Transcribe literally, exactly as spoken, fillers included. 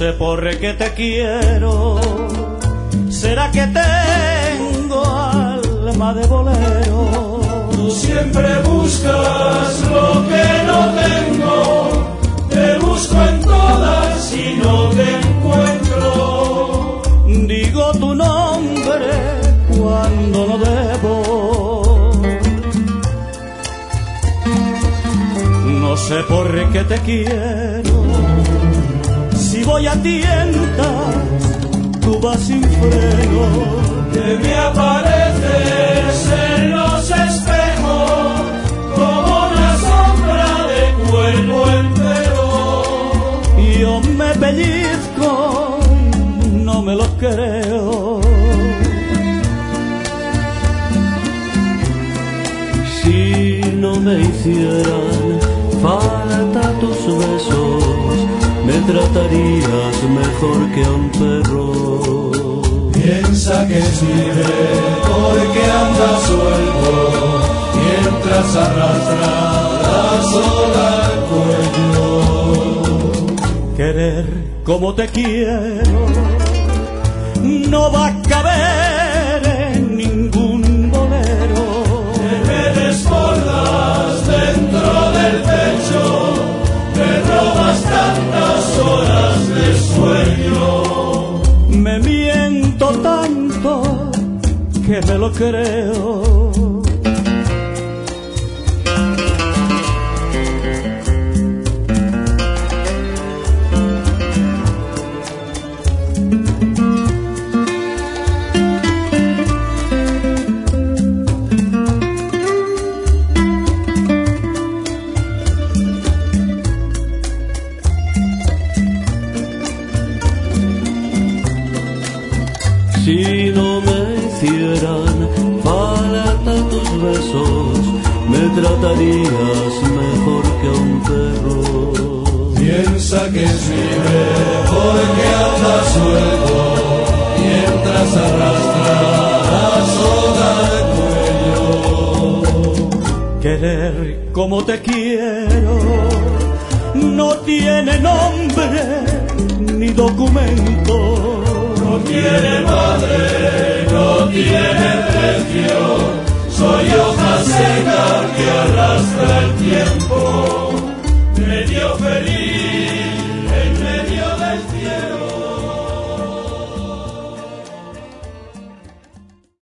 sé por qué te quiero. ¿Será que tengo alma de bolero? Tú siempre buscas lo que no tengo. Te busco en todas y no te encuentro. Digo tu nombre cuando no debo. No sé por qué te quiero. Si voy a tientas, tú vas sin freno. Que me apareces en los espejos como una sombra de cuerpo entero. Yo me pellizco y no me lo creo. Si no me hicieran falta tus besos, me tratarías mejor que a un perro. Piensa que es libre porque anda suelto mientras arrastra la soga al cuello. Querer como te quiero no va a caber en ningún bolero. Me desbordas dentro del pecho, me robas tantas horas de sueño. Me miento tanto que me lo creo. Si no me hicieran falta tus besos, me tratarías mejor que a un perro. Piensa que es libre porque anda suelto mientras arrastra la soga al cuello. Querer como te quiero no tiene nombre ni documento. No tiene madre, no tiene precio, soy hoja seca que arrastra el tiempo.